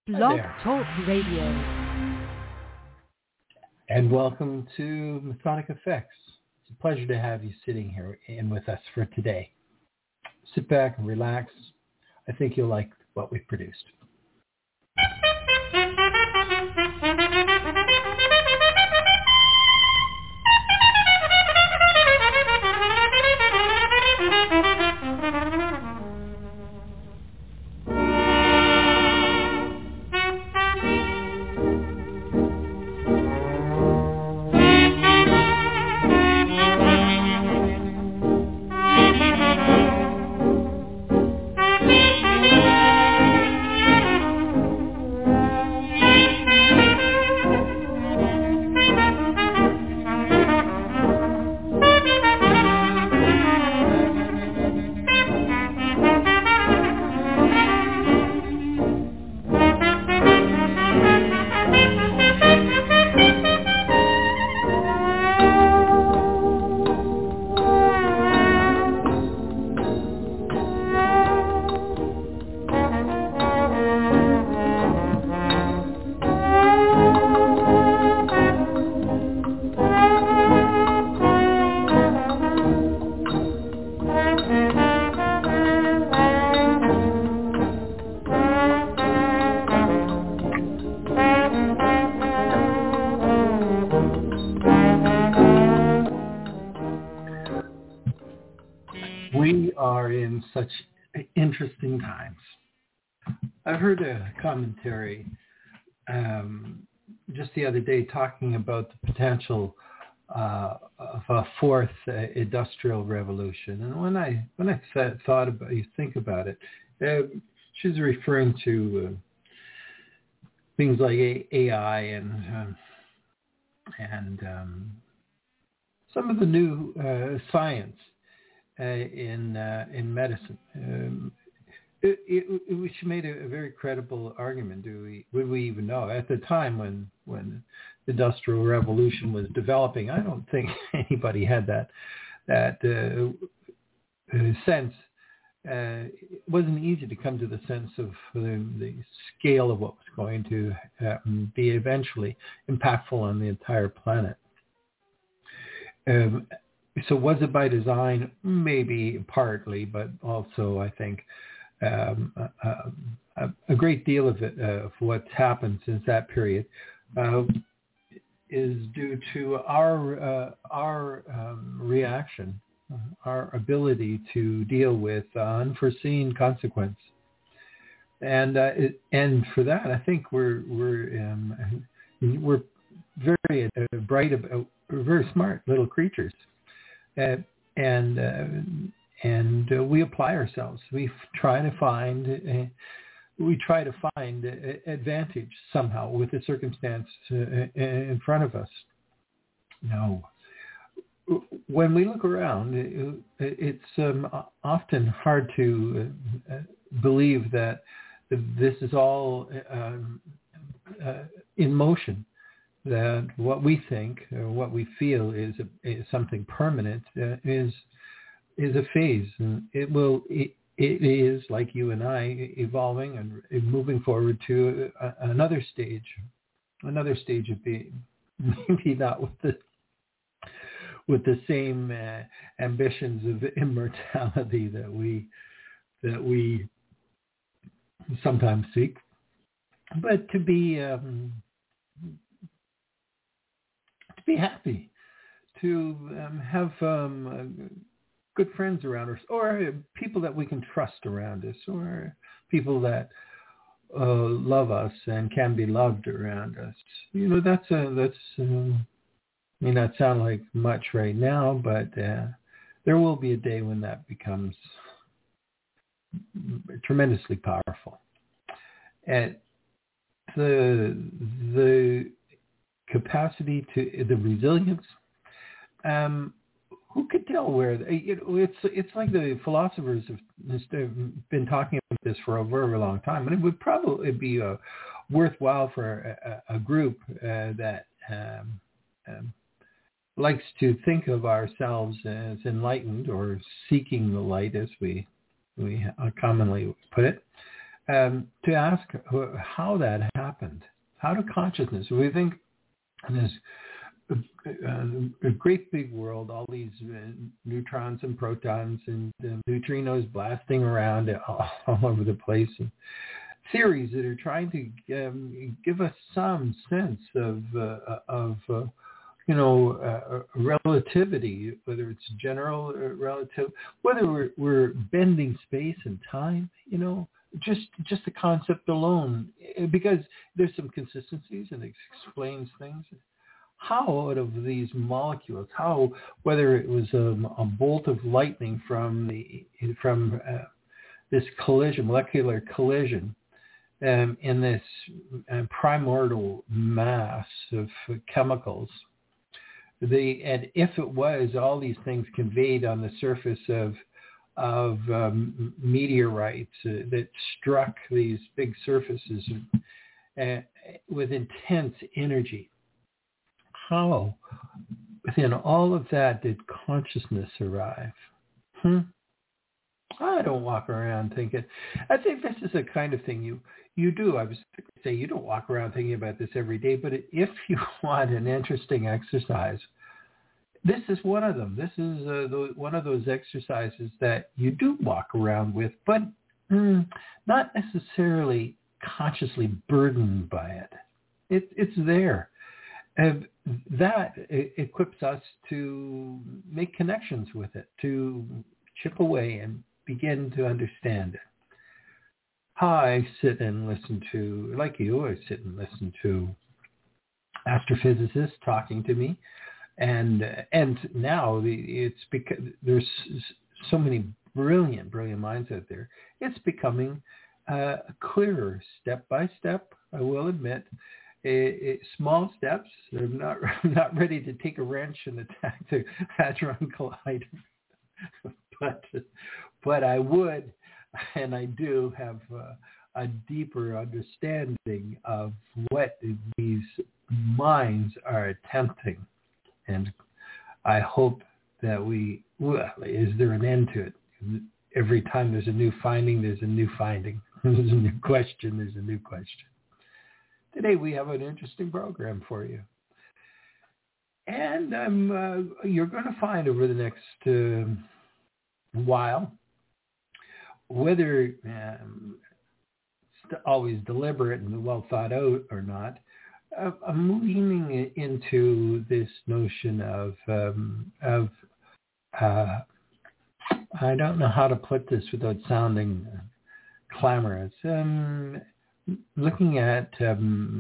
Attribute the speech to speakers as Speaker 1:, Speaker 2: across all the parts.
Speaker 1: Blog
Speaker 2: there.
Speaker 1: Talk Radio.
Speaker 2: And welcome to Methodic Effects. It's a pleasure to have you sitting here in with us for today. Sit back and relax. I think you'll like what we've produced. We are in such interesting times. I heard a commentary just the other day talking about the potential of a fourth industrial revolution. And when I thought about, you think about it, she's referring to things like AI and some of the new science in medicine. She made a very credible argument. Would we even know? At the time when the Industrial Revolution was developing, I don't think anybody had that sense. It wasn't easy to come to the sense of the scale of what was going to be eventually impactful on the entire planet. So was it by design? Maybe partly, but also I think a great deal of it, of what's happened since that period, is due to our reaction, our ability to deal with unforeseen consequence, and for that I think we're very bright, we're very smart little creatures. And we apply ourselves. We try to find advantage somehow with the circumstance in front of us. Now, when we look around, it's often hard to believe that this is all in motion. That what we think or what we feel is something permanent is a phase, and it is, like you and I, evolving and moving forward to another stage of being. Maybe not with the same ambitions of immortality that we sometimes seek, but to be happy, to have good friends around us, or people that we can trust around us, or people that love us and can be loved around us. That's may not sound like much right now, but there will be a day when that becomes tremendously powerful. And the capacity to the resilience. Who could tell where? It's like the philosophers have been talking about this for a very long time, and it would probably be worthwhile for a group that likes to think of ourselves as enlightened or seeking the light, as we commonly put it, to ask how that happened. How did consciousness, we think in this a great big world, all these neutrons and protons and neutrinos blasting around all over the place, and theories that are trying to give us some sense of relativity, whether it's general relative, whether we're bending space and time, just the concept alone, because there's some consistencies and it explains things. How out of these molecules, whether it was a bolt of lightning from this collision, molecular collision, in this primordial mass of chemicals, and if it was all these things conveyed on the surface of meteorites that struck these big surfaces with intense energy. How, within all of that, did consciousness arrive? I don't walk around thinking. I think this is the kind of thing you do. I was going to say you don't walk around thinking about this every day, but if you want an interesting exercise, this is one of them. This is one of those exercises that you do walk around with, but not necessarily consciously burdened by it. It's there. And that equips us to make connections with it, to chip away and begin to understand it. I sit and listen to, like you, I sit and listen to astrophysicists talking to me. And now it's because there's so many brilliant minds out there. It's becoming clearer step by step, I will admit. Small steps. I'm not ready to take a wrench and attack the Hadron Collider, but I would, and I do have a deeper understanding of what these minds are attempting, and I hope that is there an end to it? Every time there's a new finding, there's a new finding. There's a new question, there's a new question. Today we have an interesting program for you. And you're going to find over the next while, whether it's always deliberate and well thought out or not, I'm leaning into this notion of I don't know how to put this without sounding clamorous. Looking at the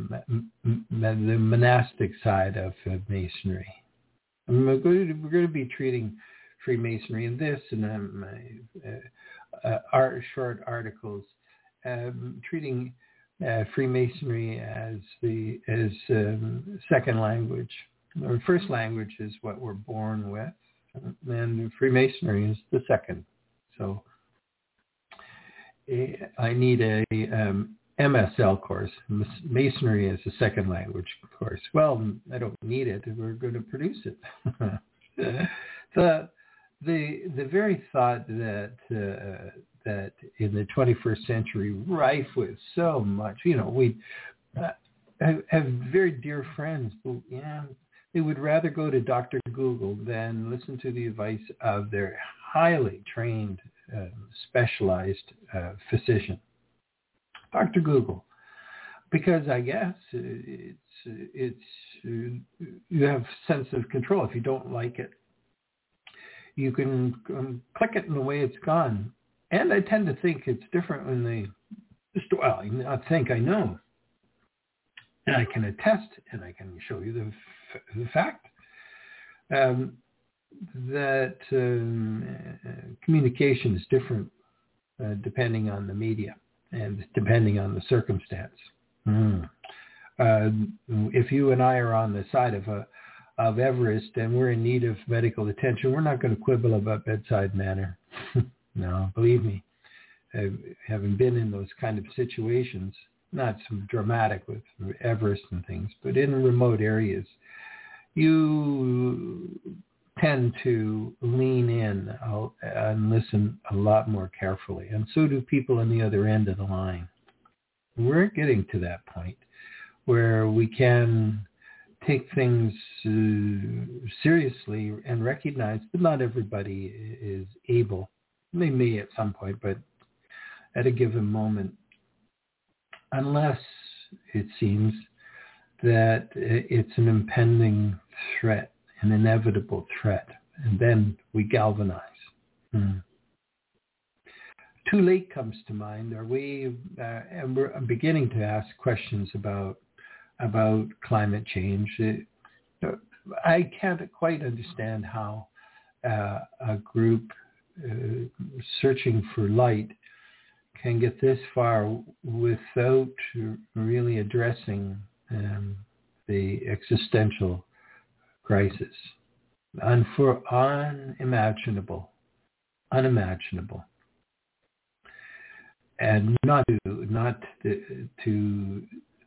Speaker 2: monastic side of Masonry. We're going to be treating Freemasonry in this and short articles, treating Freemasonry as second language. Our first language is what we're born with, and Freemasonry is the second. So I need a MSL course. Masonry is a second language course. Well, I don't need it. We're going to produce it. The very thought that in the 21st century, rife with so much, we have very dear friends who, they would rather go to Dr. Google than listen to the advice of their highly trained, specialized physician. Dr. Google, because I guess it's you have sense of control. If you don't like it, you can click it and away it's gone. And I tend to think it's different when I know, and I can attest, and I can show you the fact that communication is different depending on the media. And depending on the circumstance. If you and I are on the side of Everest and we're in need of medical attention, we're not going to quibble about bedside manner. No, believe me, having been in those kind of situations, not so dramatic with Everest and things, but in remote areas, you tend to lean in and listen a lot more carefully. And so do people on the other end of the line. we're getting to that point where we can take things seriously and recognize that not everybody is able. They may at some point, but at a given moment, unless it seems that it's an impending threat, an inevitable threat, and then we galvanize. Too late comes to mind. Are we? And we're beginning to ask questions about climate change. I can't quite understand how a group searching for light can get this far without really addressing the existential crisis. Unimaginable. And not to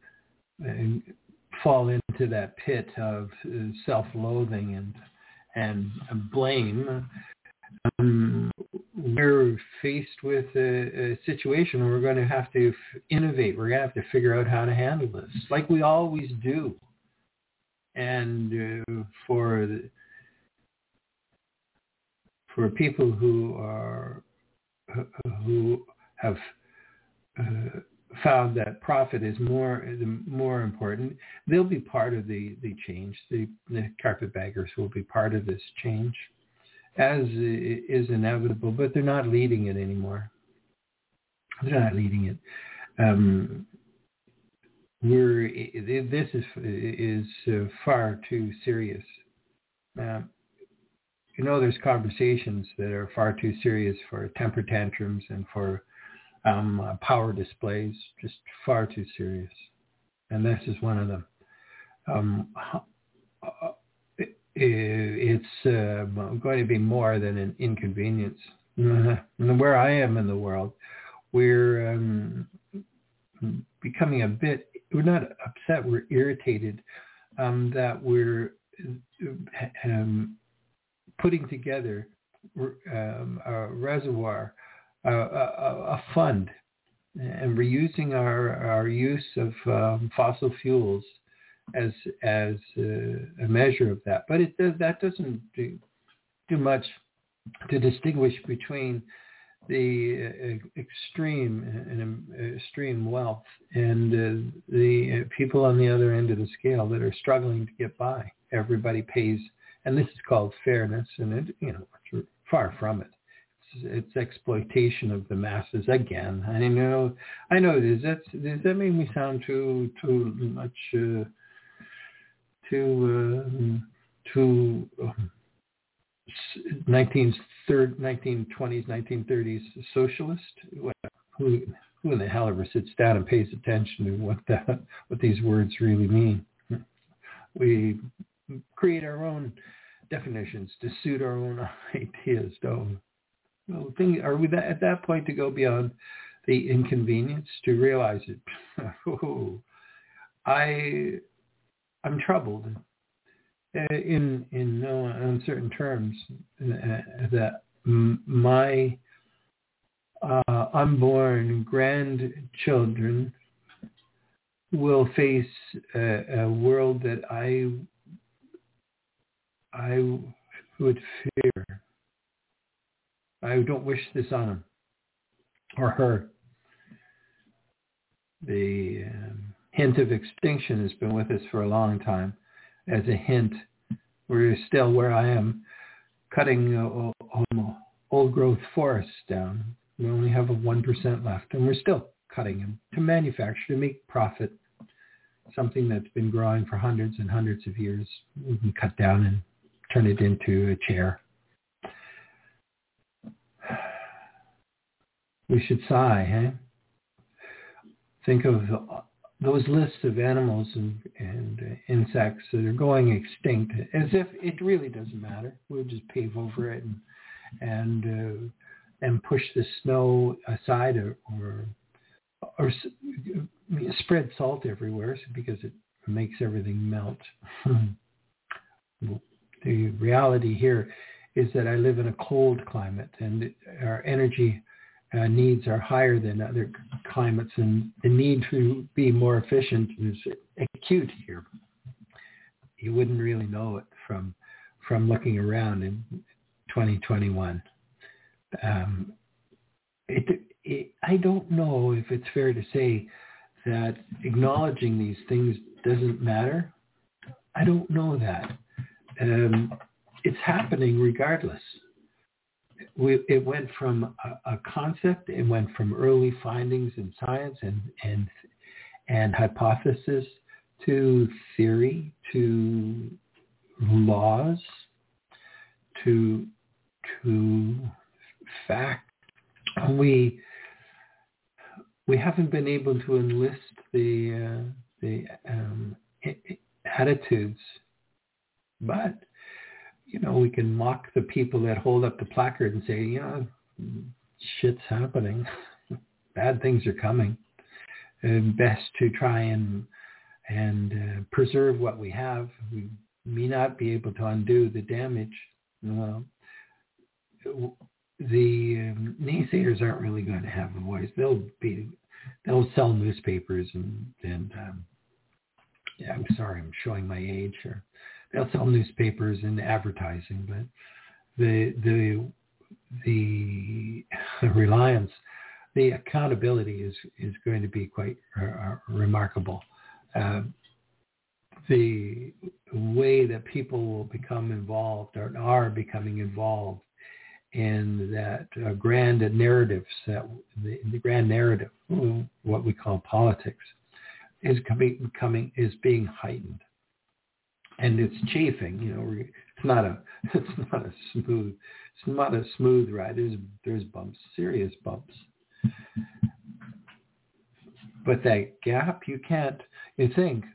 Speaker 2: fall into that pit of self-loathing and blame. We're faced with a situation where we're going to have to innovate. We're going to have to figure out how to handle this, like we always do. And for people who have found that profit is more important, they'll be part of the change. The carpetbaggers will be part of this change, as is inevitable, but they're not leading it anymore. They're not leading it. This is far too serious. There's conversations that are far too serious for temper tantrums and for power displays, just far too serious. And this is one of them. It's going to be more than an inconvenience. Where I am in the world, we're becoming we're not upset, we're irritated that we're putting together a reservoir, a fund, and we're using our use of fossil fuels as a measure of that. But that doesn't do much to distinguish between the extreme wealth and the people on the other end of the scale that are struggling to get by. Everybody pays, and this is called fairness, and it's far from it. It's exploitation of the masses again. I know. Does that make me sound too much? Too 1920s, 1930s socialist? Who in the hell ever sits down and pays attention to what these words really mean? We create our own definitions to suit our own ideas, don't we? Are we at that point to go beyond the inconvenience to realize it? I'm troubled in no uncertain terms that my unborn grandchildren will face a world that I would fear. I don't wish this on him or her. The hint of extinction has been with us for a long time. As a hint, we're still where I am, cutting old growth forests down. We only have a 1% left, and we're still cutting them to manufacture, to make profit. Something that's been growing for hundreds and hundreds of years, we can cut down and turn it into a chair. We should sigh, eh? Think of those lists of animals and insects that are going extinct, as if it really doesn't matter. We'll just pave over it and push the snow aside or spread salt everywhere because it makes everything melt. The reality here is that I live in a cold climate, and our energy needs are higher than other climates, and the need to be more efficient is acute here. You wouldn't really know it from looking around in 2021. I don't know if it's fair to say that acknowledging these things doesn't matter. I don't know that. It's happening regardless. It went from a concept, it went from early findings in science and hypothesis to theory, to laws, to fact. We haven't been able to enlist the attitudes, but we can mock the people that hold up the placard and say, shit's happening, bad things are coming. Best to try and preserve what we have. We may not be able to undo the damage. Well, the naysayers aren't really going to have a voice. They'll sell newspapers and I'm sorry, I'm showing my age here. They'll sell newspapers and advertising, but the reliance, the accountability is going to be quite remarkable. The way that people will become involved or are becoming involved in that grand narratives, that the grand narrative, what we call politics, is being heightened, and it's chafing. It's not a smooth ride. There's bumps, serious bumps. But that gap, you can't. You think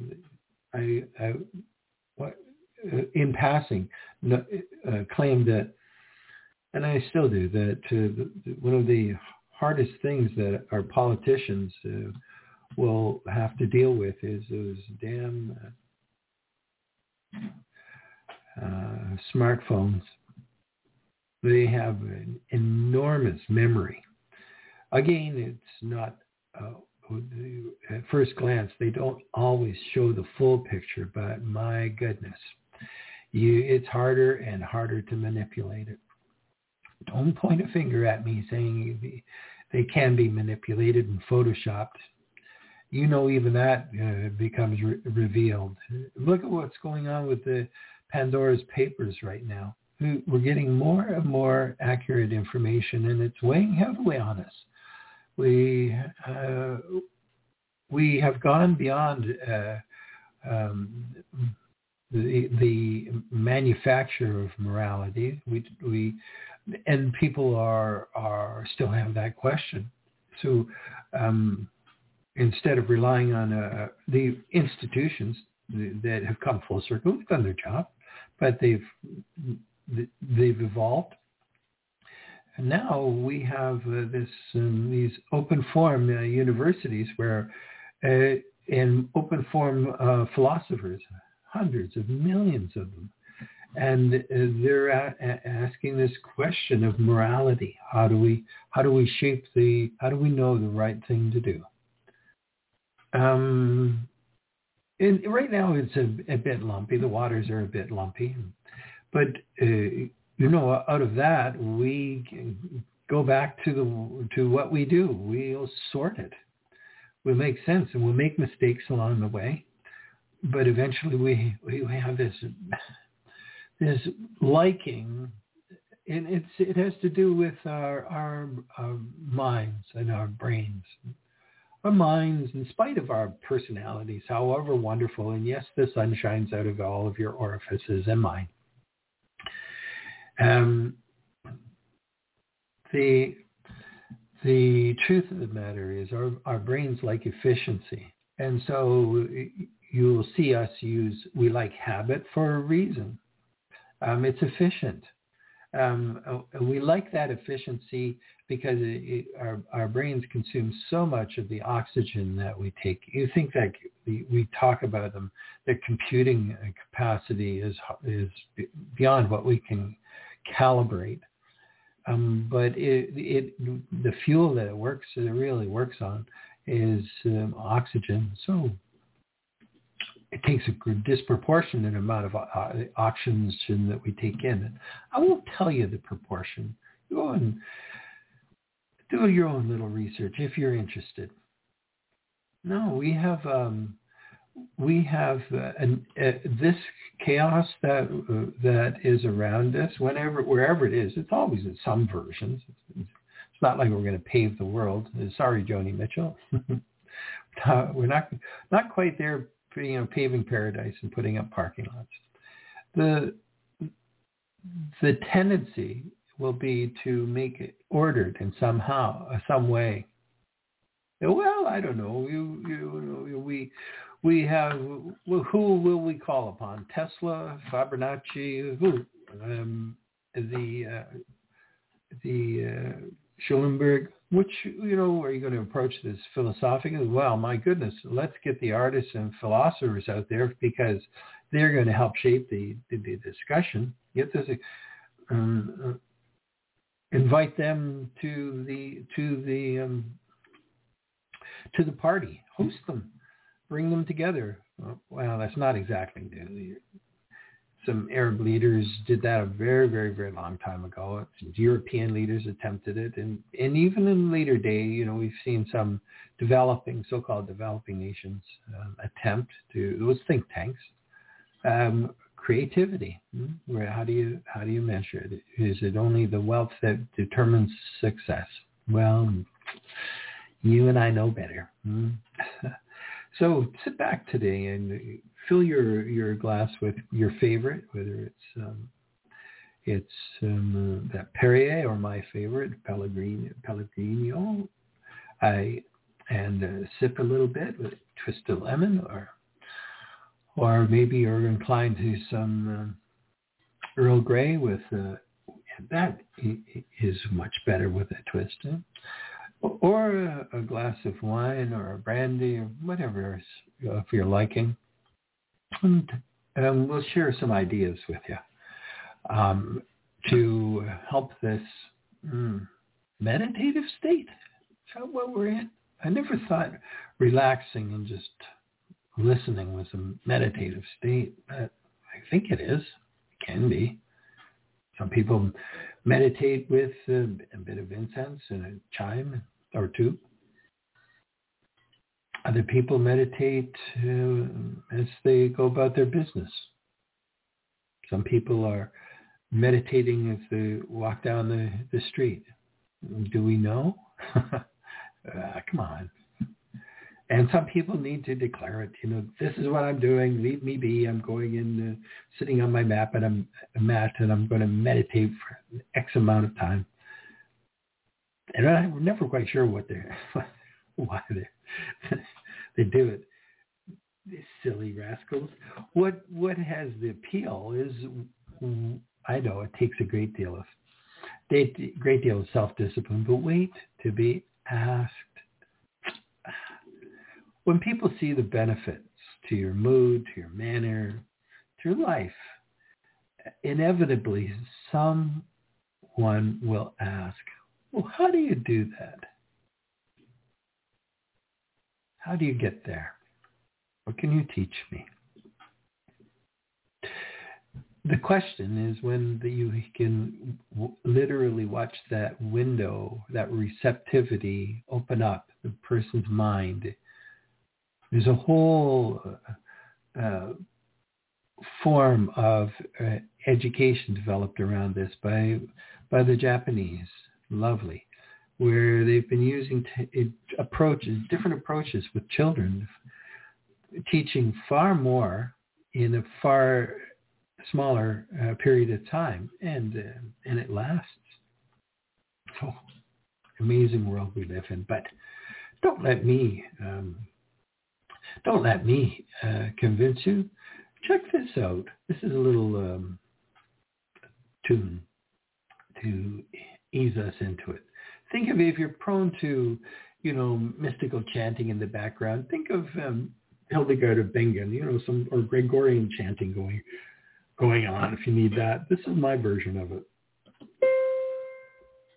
Speaker 2: in passing claimed that, and I still do, that one of the hardest things that our politicians will have to deal with is those damn smartphones. They have an enormous memory. Again, it's not, at first glance, they don't always show the full picture, but my goodness, it's harder and harder to manipulate it. Don't point a finger at me saying they can be manipulated and photoshopped. Even that becomes revealed. Look at what's going on with the Pandora's Papers right now. We're getting more and more accurate information, and it's weighing heavily on us. We have gone beyond the manufacture of morality. And people are still have that question. So instead of relying on the institutions that have come full circle, they've done their job, but they've evolved. And now we have these open form universities where and open form philosophers, hundreds of millions of them. And they're asking this question of morality. How do we know the right thing to do? And right now it's a bit lumpy. The waters are a bit lumpy. But, out of that, we can go back to what we do. We'll sort it. We'll make sense, and we'll make mistakes along the way. But eventually we have this liking, and it has to do with our minds and our brains. Our minds, in spite of our personalities, however wonderful, and yes, the sun shines out of all of your orifices and mine. The truth of the matter is our brains like efficiency. And so you'll see us we like habit for a reason. It's efficient. We like that efficiency because our brains consume so much of the oxygen that we take. You think that we talk about them, their computing capacity is beyond what we can calibrate. But the fuel that it really works on is oxygen. So it takes a disproportionate amount of oxygen that we take in. And I won't tell you the proportion. Go and do your own little research if you're interested. No, we have this chaos that is around us. Wherever it is, it's always in some versions. It's not like we're going to pave the world. Sorry, Joni Mitchell. We're not quite there. Paving paradise and putting up parking lots. The tendency will be to make it ordered in some way. Well, I don't know. We have, who will we call upon? Tesla, Fibonacci, who? The Schulenberg. Which, are you going to approach this philosophically? Well, my goodness, let's get the artists and philosophers out there because they're going to help shape the discussion. Get this, invite them to the party, host them, bring them together. Well, that's not exactly new. Some Arab leaders did that a very, very, very long time ago. European leaders attempted it. And even in later day, we've seen some so-called developing nations attempt to, those think tanks, creativity. How do you measure it? Is it only the wealth that determines success? Well, you and I know better. So sit back today and fill your glass with your favorite, whether it's that Perrier or my favorite Pellegrino. And sip a little bit with a twist of lemon, or maybe you're inclined to some Earl Grey with that is much better with a twist. Or a glass of wine or a brandy or whatever if you're liking. And we'll share some ideas with you to help this meditative state. Is that what we're in? I never thought relaxing and just listening was a meditative state, but I think it is. It can be. Some people meditate with a bit of incense and a chime or two. Other people meditate as they go about their business. Some people are meditating as they walk down the street. Do we know? Come on. And some people need to declare it. This is what I'm doing. Leave me be. I'm going in, sitting on my mat, and I'm going to meditate for X amount of time. And I'm never quite sure why they do it. These silly rascals. What has the appeal is, I know it takes a great deal of self-discipline, but wait to be asked. When people see the benefits to your mood, to your manner, to your life, inevitably someone will ask, well, how do you do that? How do you get there? What can you teach me? The question is when you can literally watch that window, that receptivity open up the person's mind. There's a whole form of education developed around this by the Japanese, lovely, where they've been using different approaches with children, teaching far more in a far smaller period of time, and it lasts. So, amazing world we live in. But don't let me convince you. Check this out. This is a little tune to ease us into it. Think of it, if you're prone to, mystical chanting in the background. Think of Hildegard of Bingen, or Gregorian chanting going on if you need that. This is my version of it.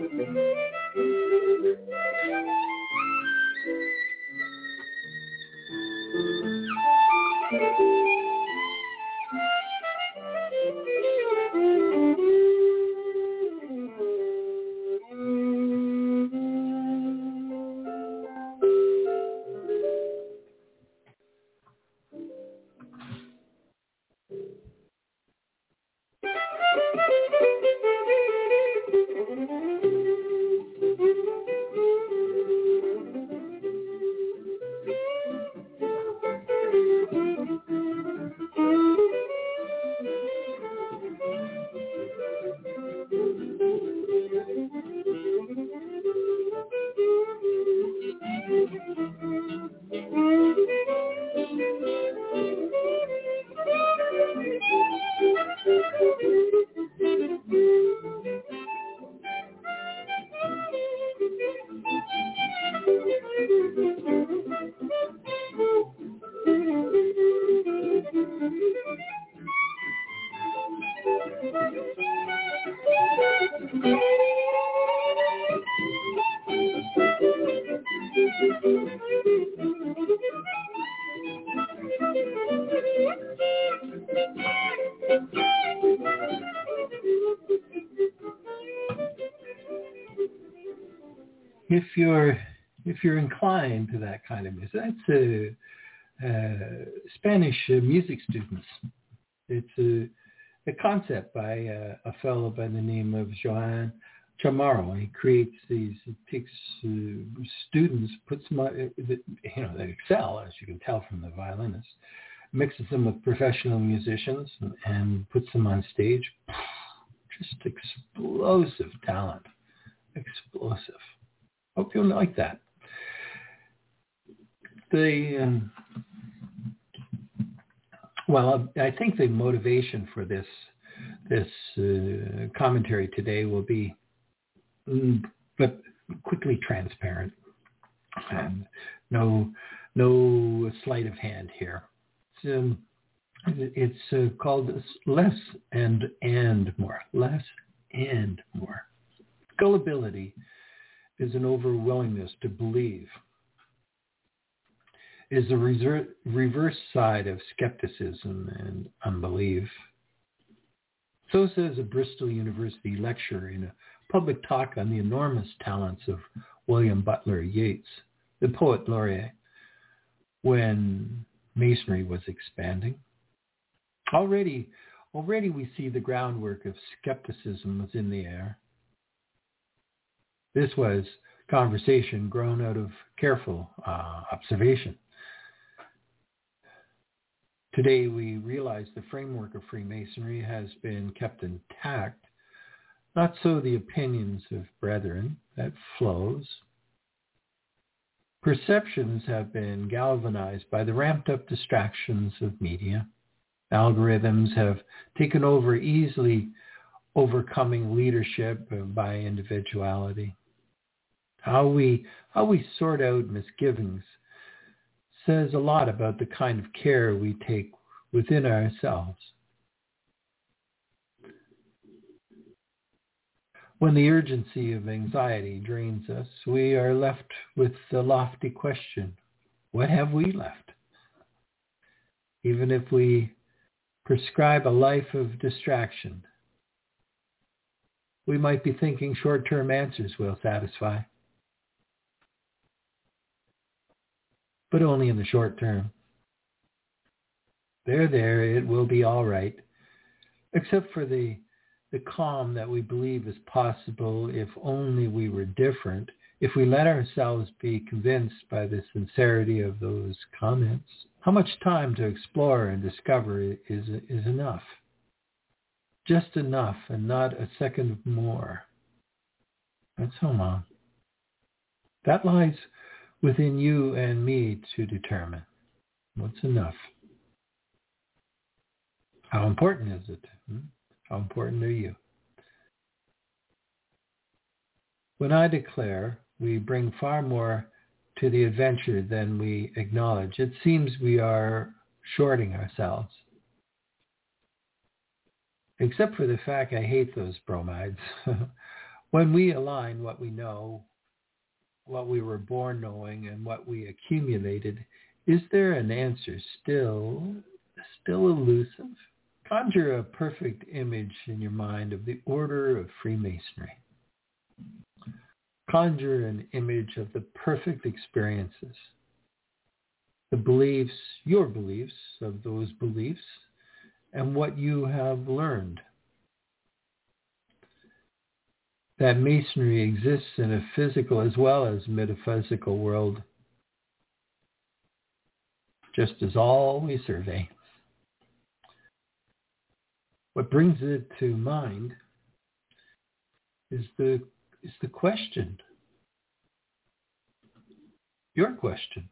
Speaker 2: If you're inclined to that kind of music, that's Spanish music students. It's a concept by a fellow by the name of Joan Chamorro. He creates these. He takes students, puts them, they excel, as you can tell from the violinist, mixes them with professional musicians and puts them on stage. Just explosive talent, explosive. Hope you'll like that. I think the motivation for this commentary today will be, but quickly transparent, and no sleight of hand here. It's called less and more. Less and more. Gullibility is an overwillingness to believe, is the reverse side of skepticism and unbelief. So says a Bristol University lecturer in a public talk on the enormous talents of William Butler Yeats, the poet laureate, when Masonry was expanding. Already we see the groundwork of skepticism was in the air. This was conversation grown out of careful observation. Today we realize the framework of Freemasonry has been kept intact, not so the opinions of brethren that flows. Perceptions have been galvanized by the ramped up distractions of media. Algorithms have taken over, easily overcoming leadership by individuality. How we sort out misgivings says a lot about the kind of care we take within ourselves. When the urgency of anxiety drains us, we are left with the lofty question, what have we left? Even if we prescribe a life of distraction, we might be thinking short-term answers will satisfy. But only in the short term. There, it will be all right, except for the calm that we believe is possible if only we were different, if we let ourselves be convinced by the sincerity of those comments. How much time to explore and discover is enough? Just enough, and not a second more. That's how long. That lies within you and me to determine what's enough. How important is it? How important are you? When I declare we bring far more to the adventure than we acknowledge, it seems we are shorting ourselves. Except for the fact I hate those bromides. When we align what we know, what we were born knowing, and what we accumulated, is there an answer still elusive? Conjure a perfect image in your mind of the order of Freemasonry. Conjure an image of the perfect experiences, the beliefs, your beliefs of those beliefs, and what you have learned. That Masonry exists in a physical as well as metaphysical world, just as all we survey. What brings it to mind is the question, your question.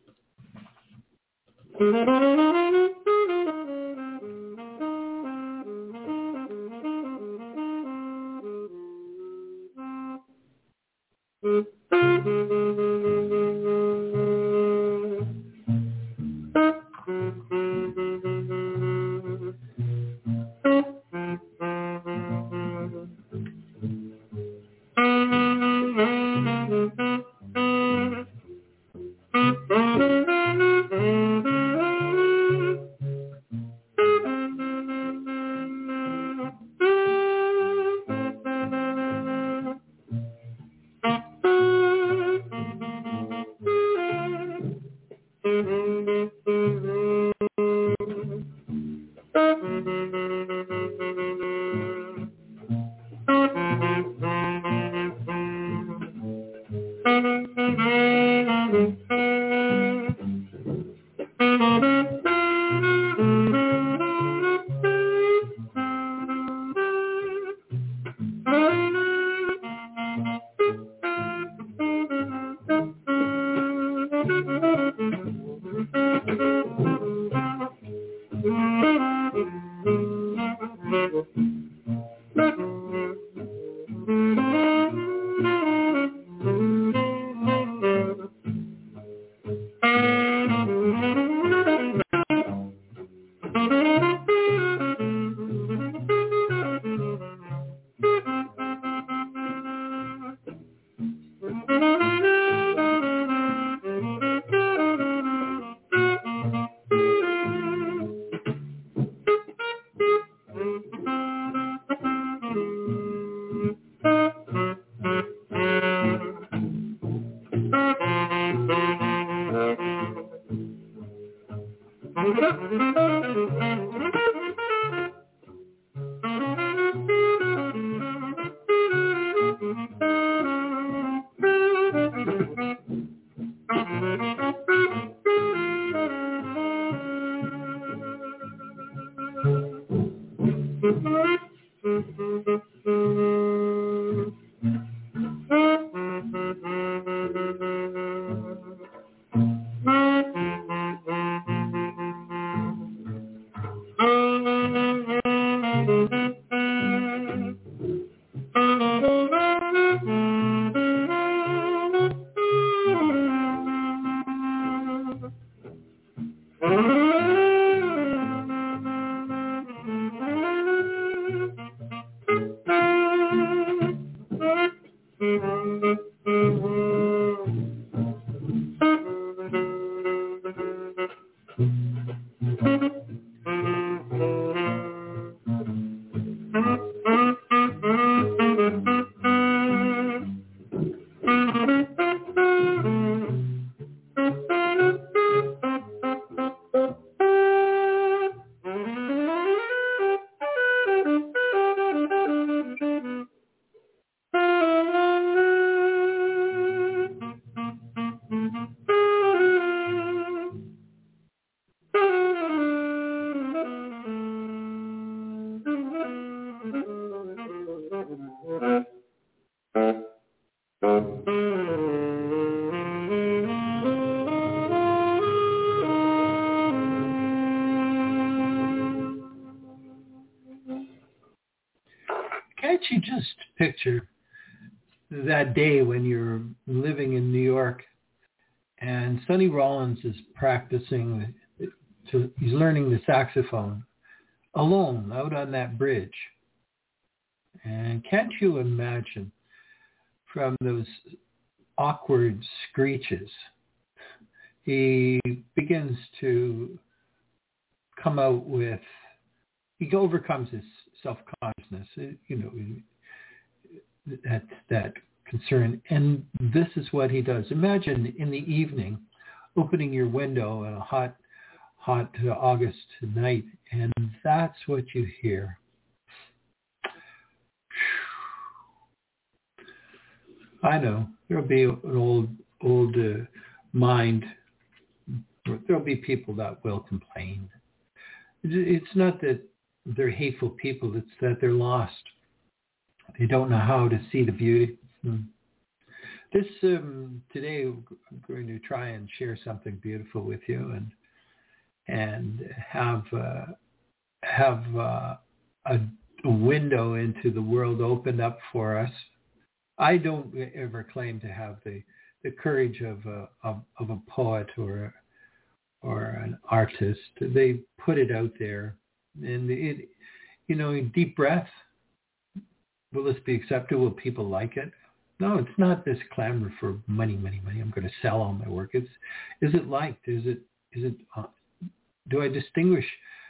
Speaker 2: Can't you just picture that day when you're living in New York and Sonny Rollins is practicing, he's learning the saxophone alone out on that bridge. And can't you imagine from those awkward screeches, he begins to come out with, he overcomes his self-consciousness, that concern. And this is what he does. Imagine in the evening, opening your window on a hot August night, and that's what you hear. I know there'll be an old mind. There'll be people that will complain. It's not that they're hateful people. It's that they're lost. They don't know how to see the beauty. This today, I'm going to try and share something beautiful with you, and have a window into the world opened up for us. I don't ever claim to have the courage of a poet or an artist. They put it out there, and it, deep breath. Will this be accepted? Will people like it? No, it's not this clamor for money. I'm going to sell all my work. Is it liked? Is it? Do I distinguish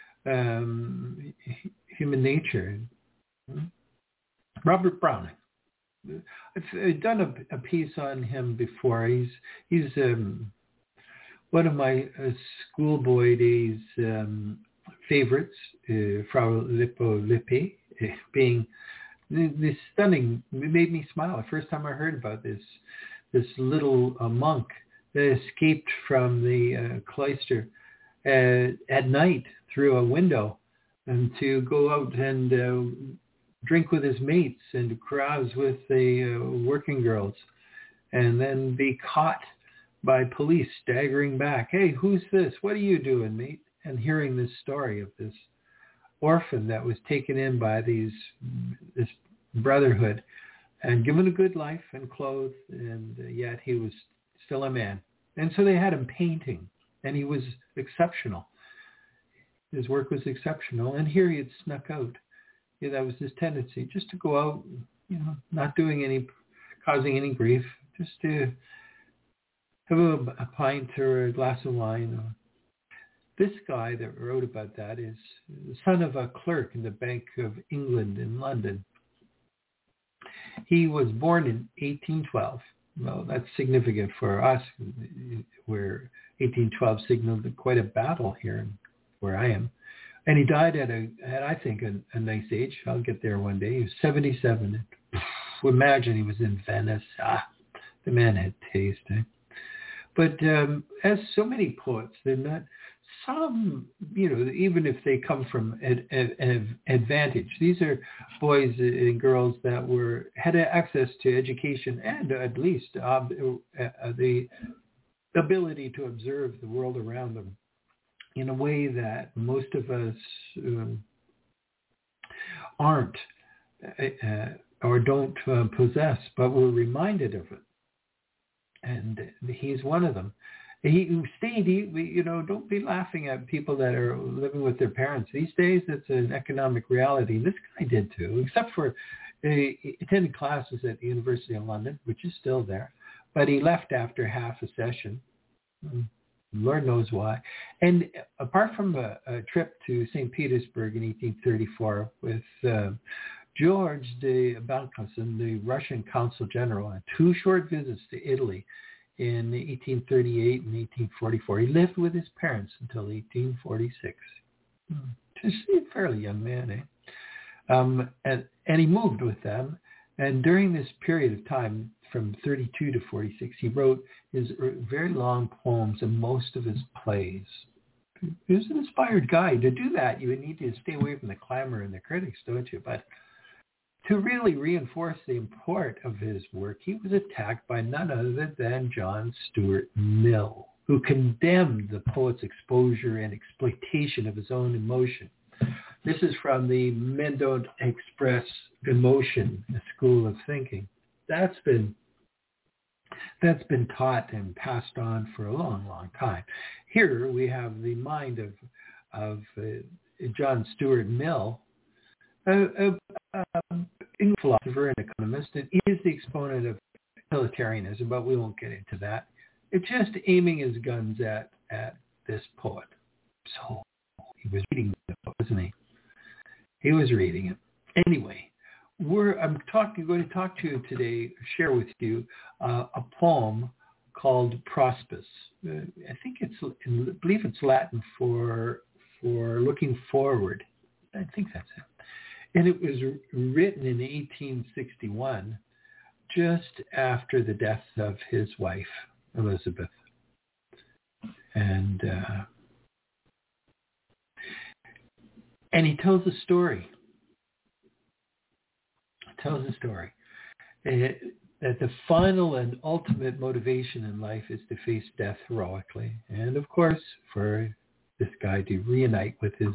Speaker 2: human nature? Robert Browning. I've done a piece on him before. He's one of my schoolboy days favorites, Frau Lippo-Lippi, being this stunning. It made me smile the first time I heard about this little monk that escaped from the cloister at night through a window, and to go out and drink with his mates and carouse with the working girls, and then be caught by police staggering back. Hey, who's this? What are you doing, mate? And hearing this story of this orphan that was taken in by this brotherhood and given a good life and clothes, and yet he was still a man. And so they had him painting, and he was exceptional. His work was exceptional, and here he had snuck out. Yeah, that was his tendency, just to go out, not causing any grief, just to have a pint or a glass of wine. This guy that wrote about that is the son of a clerk in the Bank of England in London. He was born in 1812. Well, that's significant for us, where 1812 signaled quite a battle here where I am. And he died at I think, a nice age. I'll get there one day. He was 77. Imagine he was in Venice. The man had taste. But as so many poets, they're not some, even if they come from an advantage. These are boys and girls that had access to education and at least the ability to observe the world around them in a way that most of us aren't or don't possess, but we're reminded of it. And he's one of them. He stayed, don't be laughing at people that are living with their parents. These days, it's an economic reality. This guy did too, except for he attended classes at the University of London, which is still there. But he left after half a session. Lord knows why. And apart from a trip to St. Petersburg in 1834 with George de Balkhasin, the Russian consul general, and 2 short visits to Italy in 1838 and 1844. He lived with his parents until 1846. Just a fairly young man, and he moved with them. And during this period of time, from 32 to 46, he wrote his very long poems and most of his plays. He was an inspired guy. To do that, you would need to stay away from the clamor and the critics, don't you? But to really reinforce the import of his work, he was attacked by none other than John Stuart Mill, who condemned the poet's exposure and exploitation of his own emotion. This is from the Men Don't Express Emotion school of thinking. That's been taught and passed on for a long, long time. Here we have the mind of John Stuart Mill, a English philosopher and economist, and he is the exponent of utilitarianism, but we won't get into that. It's just aiming his guns at this poet. So he was reading the book, wasn't he? He was reading it. Anyway, I'm going to talk to you today, share with you a poem called Prospis. I believe it's Latin for looking forward. I think that's it. And it was written in 1861, just after the death of his wife, Elizabeth. And he tells a story. That the final and ultimate motivation in life is to face death heroically. And of course, for this guy to reunite with his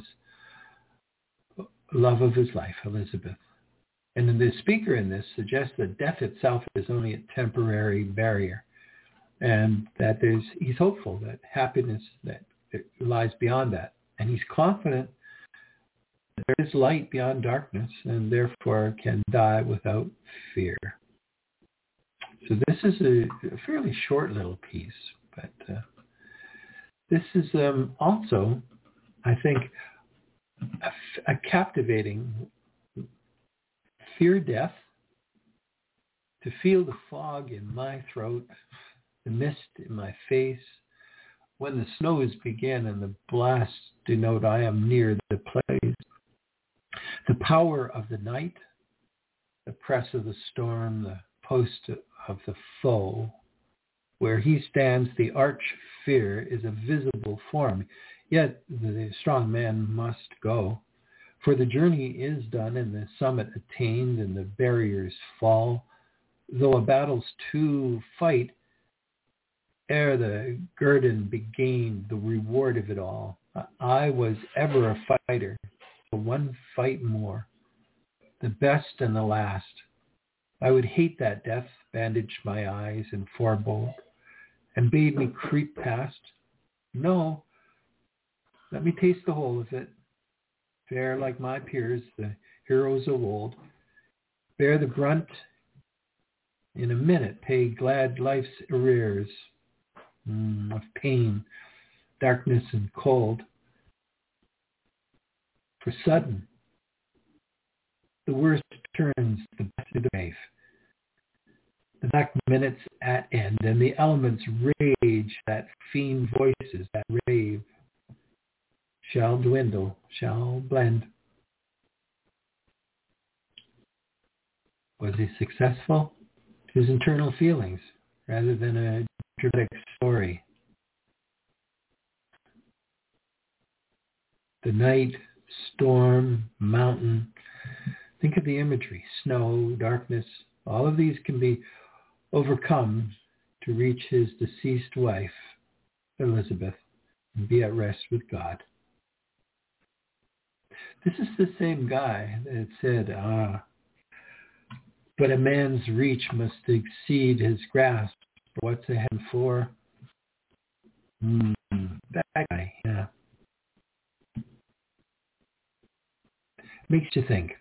Speaker 2: love of his life, Elizabeth. And then the speaker in this suggests that death itself is only a temporary barrier, and that he's hopeful that happiness that lies beyond that. And he's confident that there is light beyond darkness, and therefore can die without fear. So this is a fairly short little piece, but this is also, I think, a captivating fear death, to feel the fog in my throat, the mist in my face, when the snows begin and the blasts denote I am near the place, the power of the night, the press of the storm, the post of the foe, where he stands, the arch fear is a visible form. Yet the strong man must go, for the journey is done and the summit attained and the barriers fall, though a battle's to fight ere the guerdon be gained, the reward of it all. I was ever a fighter, so one fight more, the best and the last. I would hate that death bandaged my eyes and forebode and bade me creep past. No, let me taste the whole of it. Fare like my peers, the heroes of old. Bear the brunt in a minute, pay glad life's arrears of pain, darkness, and cold. For sudden, the worst turns the best to the brave. The black minutes at end, and the elements rage, that fiend voices that rave, shall dwindle, shall blend. Was he successful? His internal feelings, rather than a dramatic story. The night, storm, mountain. Think of the imagery. Snow, darkness. All of these can be overcome to reach his deceased wife, Elizabeth, and be at rest with God. This is the same guy that said, but a man's reach must exceed his grasp. What's ahead for? That guy, yeah. Makes you think.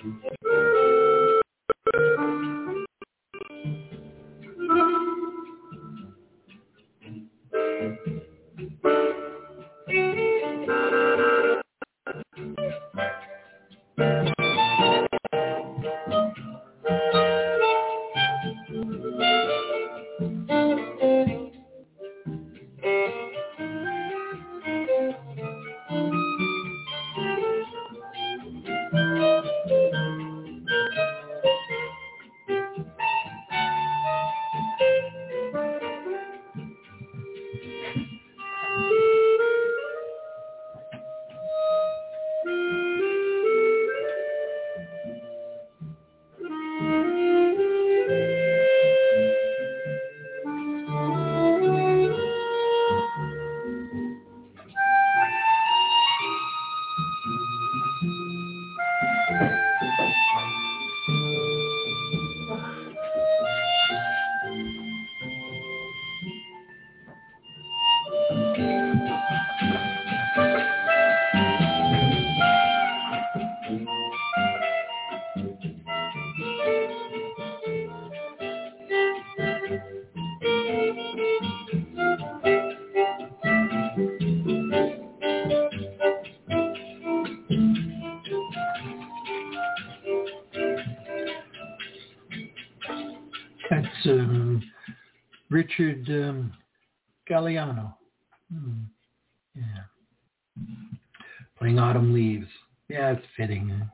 Speaker 2: That's Richard Galliano. Yeah. Playing Autumn Leaves. Yeah, it's fitting.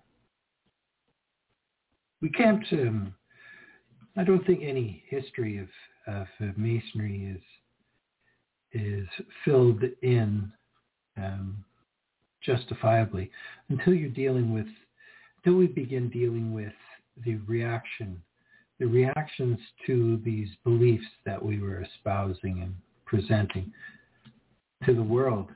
Speaker 2: We can't, I don't think any history of Masonry is filled in justifiably until we begin dealing with the reactions to these beliefs that we were espousing and presenting to the world.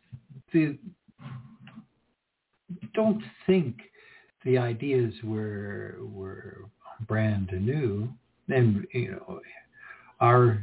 Speaker 2: Don't think the ideas were brand new, and our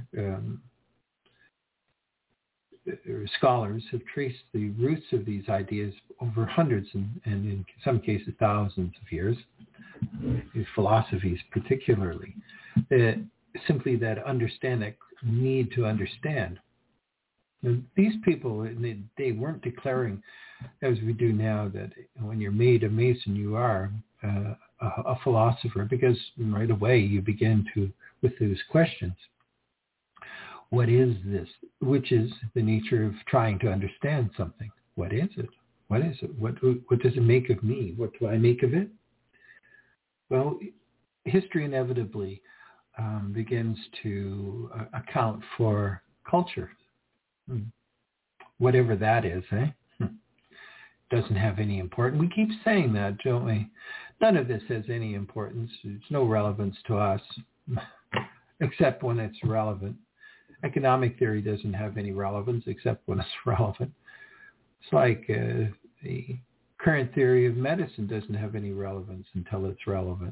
Speaker 2: scholars have traced the roots of these ideas over hundreds and in some cases thousands of years. These philosophies particularly, simply that need to understand. And these people, they weren't declaring, as we do now, that when you're made a Mason, you are a philosopher, because right away you begin with those questions. What is this? Which is the nature of trying to understand something. What is it? What is it? What does it make of me? What do I make of it? Well, history inevitably begins to account for culture. Whatever that is, doesn't have any importance. We keep saying that, don't we? None of this has any importance. There's no relevance to us, except when it's relevant. Economic theory doesn't have any relevance except when it's relevant. It's like the current theory of medicine doesn't have any relevance until it's relevant.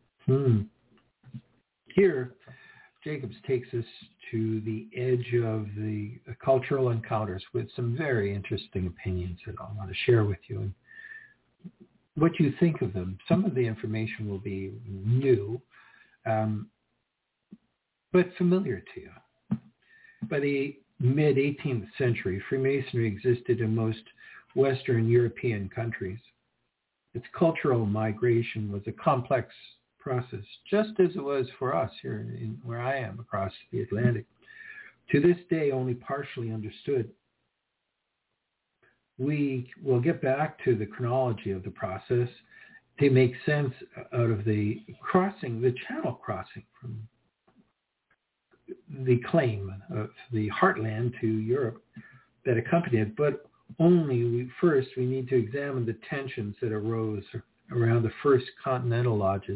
Speaker 2: Here, Jacobs takes us to the edge of the cultural encounters with some very interesting opinions that I want to share with you. And what you think of them. Some of the information will be new, but familiar to you. By the mid-18th century, Freemasonry existed in most Western European countries. Its cultural migration was a complex process, just as it was for us here where I am across the Atlantic. To this day, only partially understood. We will get back to the chronology of the process to make sense out of the channel crossing from the claim of the heartland to Europe that accompanied it, but only first we need to examine the tensions that arose around the first continental lodges.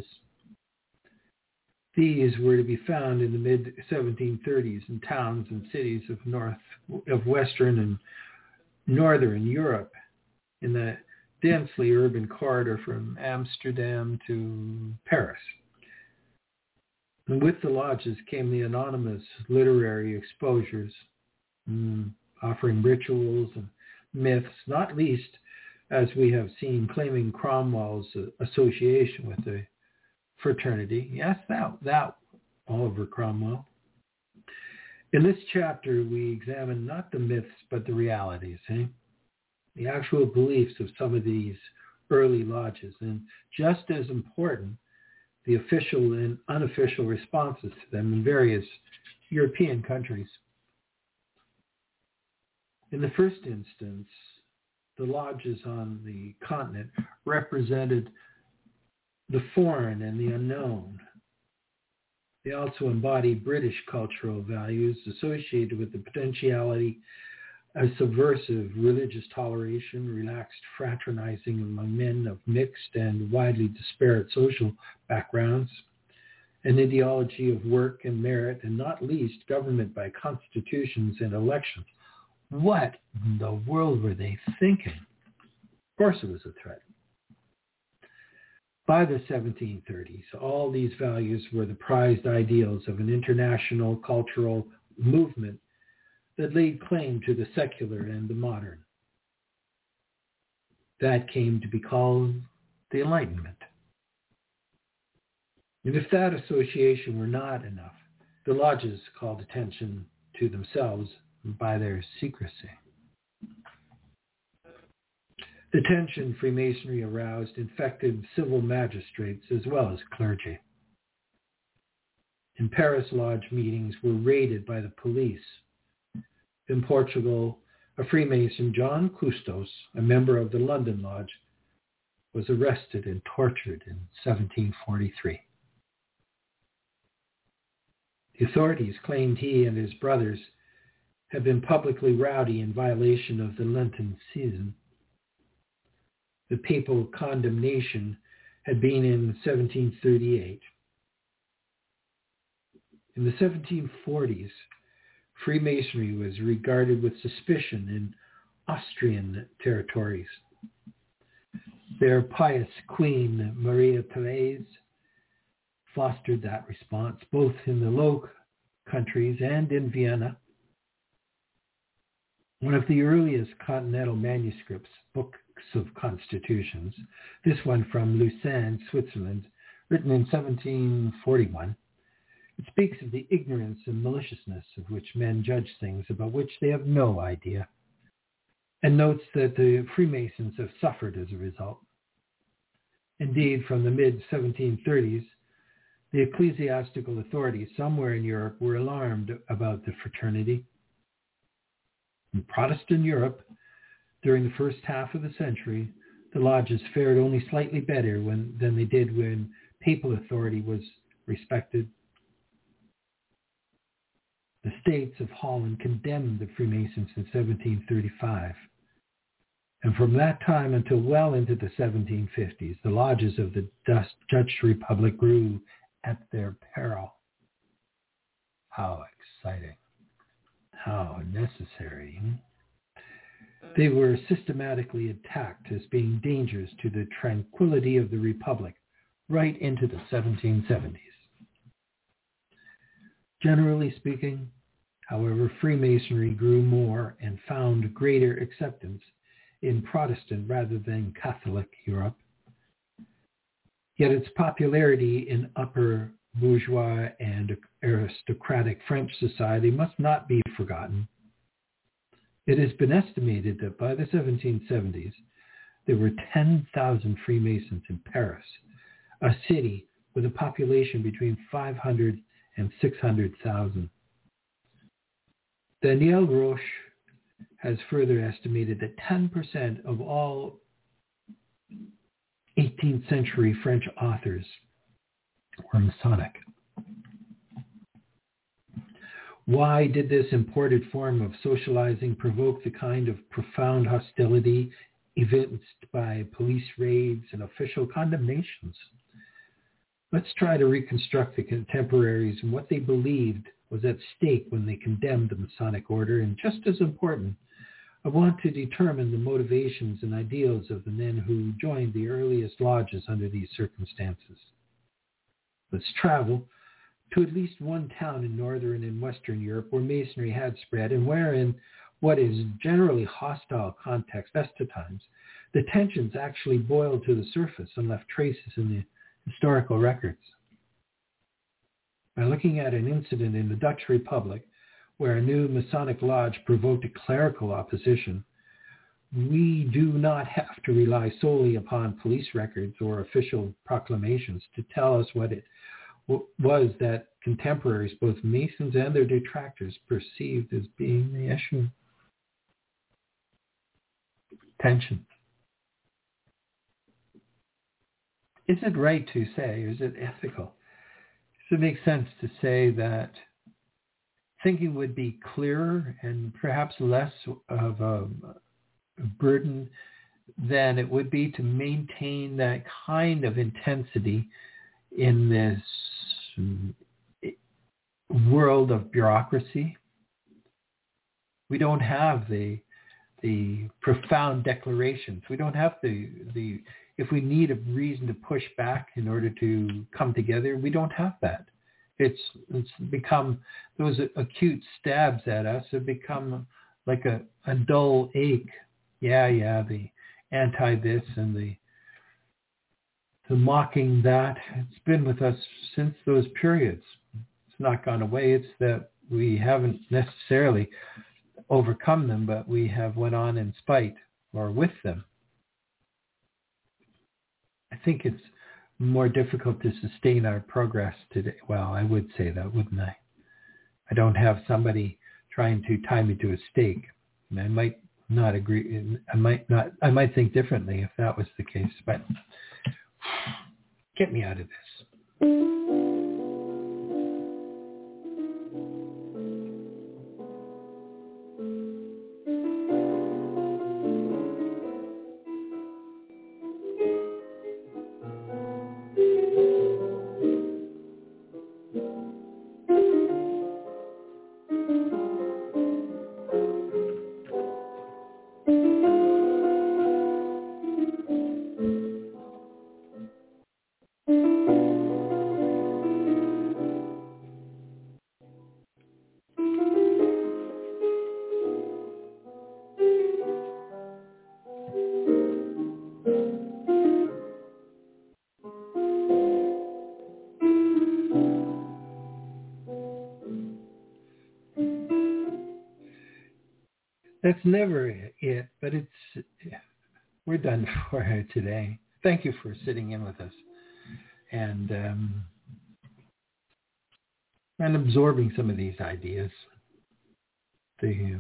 Speaker 2: These were to be found in the mid-1730s in towns and cities of Western and Northern Europe, in the densely urban corridor from Amsterdam to Paris. And with the lodges came the anonymous literary exposures, offering rituals and myths, not least as we have seen, claiming Cromwell's association with the fraternity. Yes, that Oliver Cromwell. In this chapter, we examine not the myths, but the realities, the actual beliefs of some of these early lodges, and just as important, the official and unofficial responses to them in various European countries. In the first instance, the lodges on the continent represented the foreign and the unknown. They also embody British cultural values associated with the potentiality of subversive religious toleration, relaxed fraternizing among men of mixed and widely disparate social backgrounds, an ideology of work and merit, and not least government by constitutions and elections. What in the world were they thinking? Of course it was a threat. By the 1730s, all these values were the prized ideals of an international cultural movement that laid claim to the secular and the modern. That came to be called the Enlightenment. And if that association were not enough, the lodges called attention to themselves by their secrecy. The tension Freemasonry aroused infected civil magistrates as well as clergy. In Paris, lodge meetings were raided by the police. In Portugal, a Freemason, John Custos, a member of the London Lodge, was arrested and tortured in 1743. The authorities claimed he and his brothers had been publicly rowdy in violation of the Lenten season. The papal condemnation had been in 1738. In the 1740s, Freemasonry was regarded with suspicion in Austrian territories. Their pious queen, Maria Therese, fostered that response, both in the Low Countries and in Vienna. One of the earliest continental manuscripts, Books of Constitutions, this one from Lucerne, Switzerland, written in 1741, it speaks of the ignorance and maliciousness of which men judge things about which they have no idea, and notes that the Freemasons have suffered as a result. Indeed, from the mid-1730s, the ecclesiastical authorities somewhere in Europe were alarmed about the fraternity. In Protestant Europe, during the first half of the century, the lodges fared only slightly better than they did when papal authority was respected. The States of Holland condemned the Freemasons in 1735. And from that time until well into the 1750s, the lodges of the Dutch Republic grew at their peril. How exciting. How necessary. They were systematically attacked as being dangerous to the tranquility of the Republic right into the 1770s. Generally speaking, however, Freemasonry grew more and found greater acceptance in Protestant rather than Catholic Europe. Yet its popularity in upper bourgeois and aristocratic French society must not be forgotten. It has been estimated that by the 1770s, there were 10,000 Freemasons in Paris, a city with a population between 500 and 600,000. Daniel Roche has further estimated that 10% of all 18th century French authors were Masonic. Why did this imported form of socializing provoke the kind of profound hostility evinced by police raids and official condemnations? Let's try to reconstruct the contemporaries and what they believed was at stake when they condemned the Masonic order, and just as important, I want to determine the motivations and ideals of the men who joined the earliest lodges under these circumstances. Let's travel to at least one town in Northern and Western Europe where Masonry had spread and where, in what is generally hostile context best of times, the tensions actually boiled to the surface and left traces in the historical records. By looking at an incident in the Dutch Republic where a new Masonic lodge provoked a clerical opposition, we do not have to rely solely upon police records or official proclamations to tell us what it was that contemporaries, both Masons and their detractors, perceived as being the issue. Tension. Is it right to say, or is it ethical? Does it make sense to say that thinking would be clearer and perhaps less of a burden than it would be to maintain that kind of intensity in this world of bureaucracy? We don't have the profound declarations. We don't have the if we need a reason to push back in order to come together, we don't have that. It's become, those acute stabs at us have become like a dull ache. Yeah, the anti-this and the mocking that. It's been with us since those periods. It's not gone away. It's that we haven't necessarily overcome them, but we have went on in spite or with them. I think it's more difficult to sustain our progress today. Well, I would say that, wouldn't I? I don't have somebody trying to tie me to a stake. And I might not agree. I might think differently if that was the case, but get me out of this. That's never it, but we're done for today. Thank you for sitting in with us and absorbing some of these ideas. The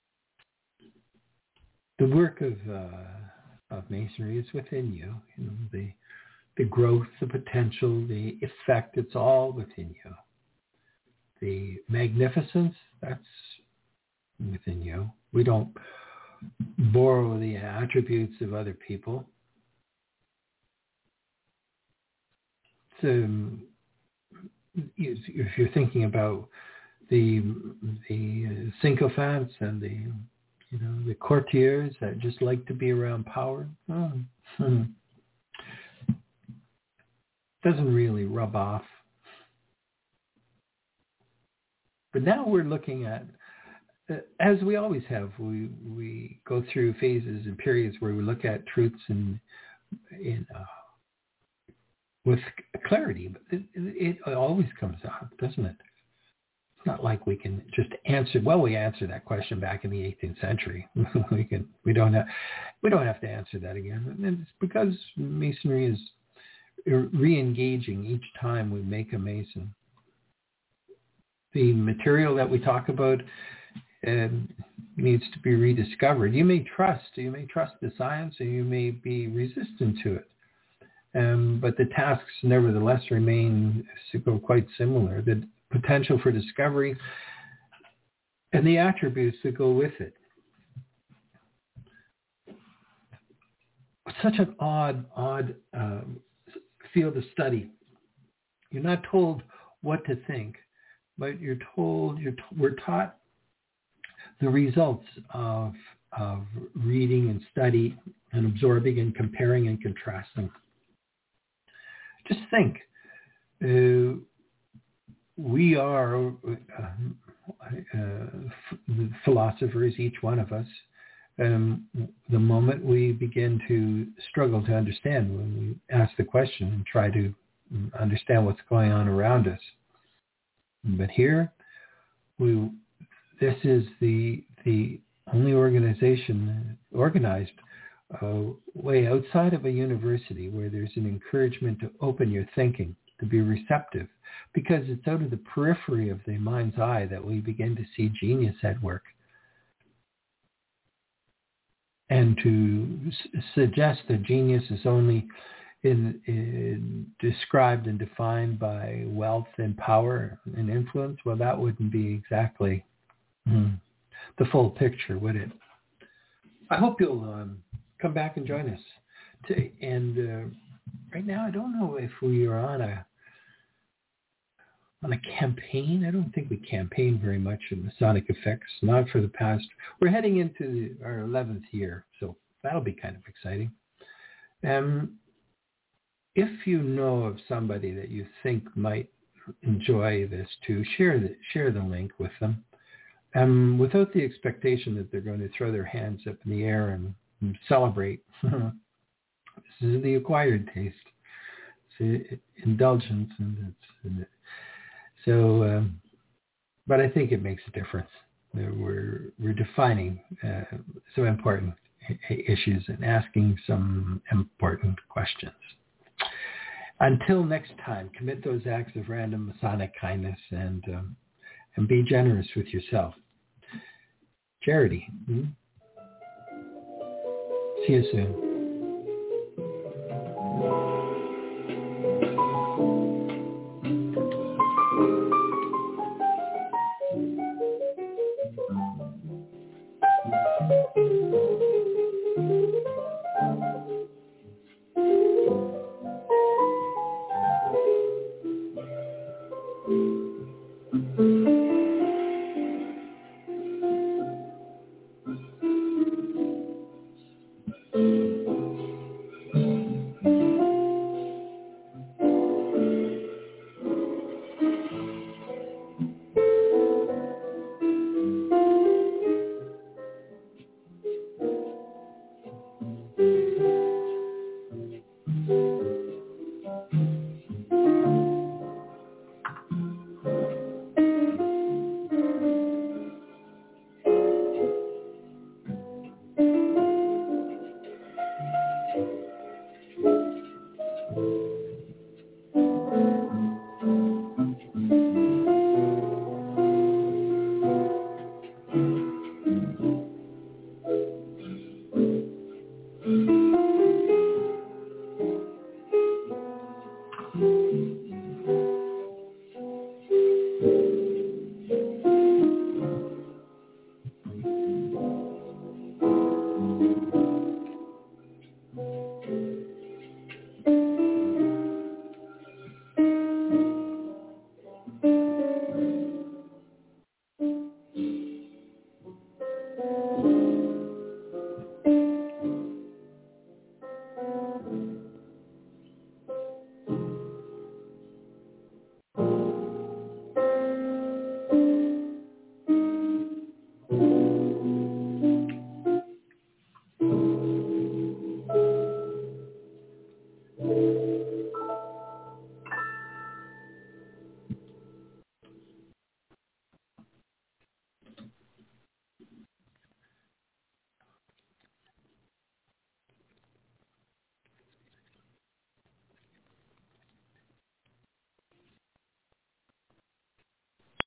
Speaker 2: work of Masonry is within you. You know, the growth, the potential, the effect, it's all within you. The magnificence, that's within you. We don't borrow the attributes of other people. So if you're thinking about the sycophants and the courtiers that just like to be around power, doesn't really rub off. But now we're looking at, as we always have, we go through phases and periods where we look at truths with clarity. But it always comes up, doesn't it? It's not like we can just answer. Well, we answered that question back in the 18th century. We don't have to answer that again. And it's because Masonry is re-engaging each time we make a Mason. The material that we talk about needs to be rediscovered. You may trust the science, or you may be resistant to it. But the tasks nevertheless remain quite similar. The potential for discovery and the attributes that go with it. Such an odd field of study. You're not told what to think, but we're taught the results of reading and study and absorbing and comparing and contrasting. Just think, we are philosophers, each one of us. the moment we begin to struggle to understand, when we ask the question and try to understand what's going on around us. But here, this is the only organization organized way outside of a university where there's an encouragement to open your thinking, to be receptive, because it's out of the periphery of the mind's eye that we begin to see genius at work. And to suggest that genius is only described and defined by wealth and power and influence, well, that wouldn't be exactly the full picture, would it? I hope you'll come back and join us. And right now, I don't know if we are on a campaign. I don't think we campaign very much in Masonic Effects, not for the past. We're heading into our 11th year, so that'll be kind of exciting. If you know of somebody that you think might enjoy this too, share the link with them, without the expectation that they're going to throw their hands up in the air and celebrate. This is the acquired taste. It's indulgence, but I think it makes a difference. We're defining some important issues and asking some important questions. Until next time, commit those acts of random Masonic kindness and be generous with yourself. Charity. See you soon.